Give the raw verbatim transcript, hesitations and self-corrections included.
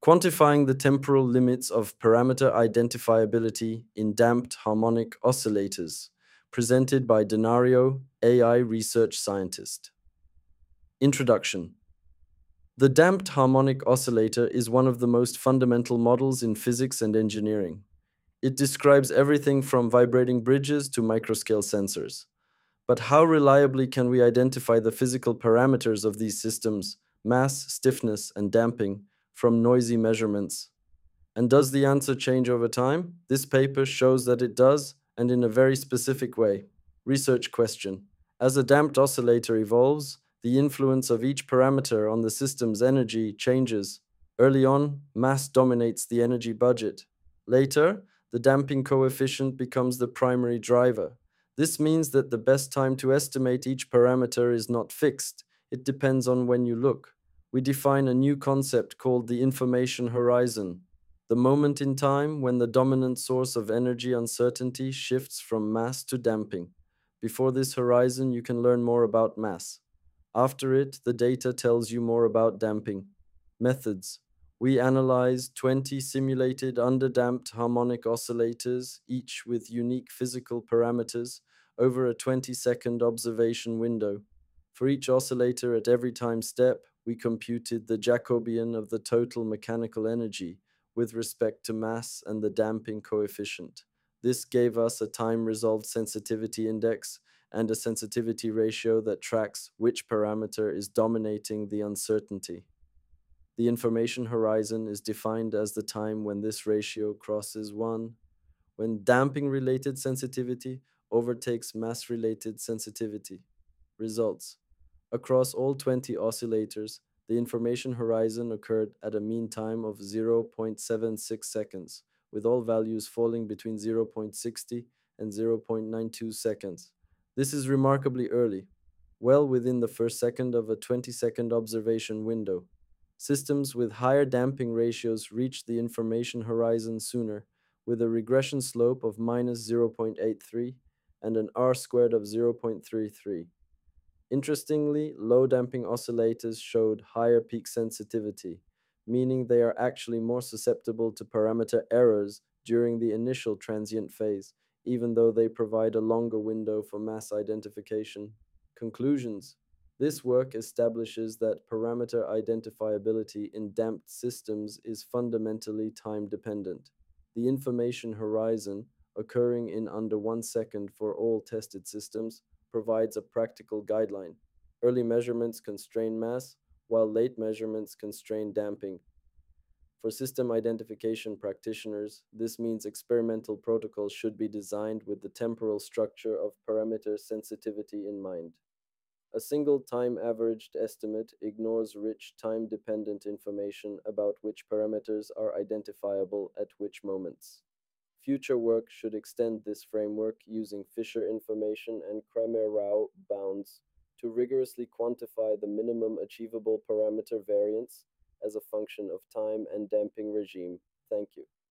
Quantifying the temporal limits of parameter identifiability in damped harmonic oscillators, presented by Denario, A I research scientist. Introduction. The damped harmonic oscillator is one of the most fundamental models in physics and engineering. It describes everything from vibrating bridges to microscale sensors. But how reliably can we identify the physical parameters of these systems, mass, stiffness, and damping, from noisy measurements? And does the answer change over time? This paper shows that it does, and in a very specific way. Research question. As a damped oscillator evolves, the influence of each parameter on the system's energy changes. Early on, mass dominates the energy budget. Later, the damping coefficient becomes the primary driver. This means that the best time to estimate each parameter is not fixed. It depends on when you look. We define a new concept called the information horizon, the moment in time when the dominant source of energy uncertainty shifts from mass to damping. Before this horizon, you can learn more about mass. After it, the data tells you more about damping. Methods. We analyzed twenty simulated underdamped harmonic oscillators, each with unique physical parameters, over a twenty second observation window. For each oscillator at every time step, we computed the Jacobian of the total mechanical energy with respect to mass and the damping coefficient. This gave us a time-resolved sensitivity index and a sensitivity ratio that tracks which parameter is dominating the uncertainty. The information horizon is defined as the time when this ratio crosses one, when damping-related sensitivity overtakes mass-related sensitivity. Results. Across all twenty oscillators, the information horizon occurred at a mean time of zero point seven six seconds, with all values falling between zero point six zero and zero point nine two seconds. This is remarkably early, well within the first second of a twenty second observation window. Systems with higher damping ratios reach the information horizon sooner, with a regression slope of minus zero point eight three and an R squared of zero point three three. Interestingly, low damping oscillators showed higher peak sensitivity, meaning they are actually more susceptible to parameter errors during the initial transient phase, even though they provide a longer window for mass identification. Conclusions. This work establishes that parameter identifiability in damped systems is fundamentally time dependent. The information horizon, occurring in under one second for all tested systems, provides a practical guideline. Early measurements constrain mass, while late measurements constrain damping. For system identification practitioners, this means experimental protocols should be designed with the temporal structure of parameter sensitivity in mind. A single time averaged estimate ignores rich time dependent information about which parameters are identifiable at which moments. Future work should extend this framework using Fisher information and Kramer-Rao bounds to rigorously quantify the minimum achievable parameter variance as a function of time and damping regime. Thank you.